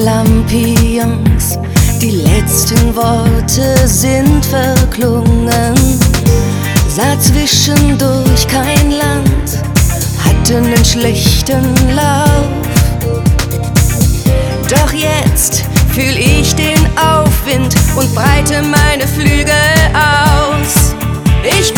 Lampions, die letzten Worte sind verklungen. Sah zwischendurch kein Land, hatte nen schlechten Lauf. Doch jetzt fühl ich den Aufwind und breite meine Flügel aus. Ich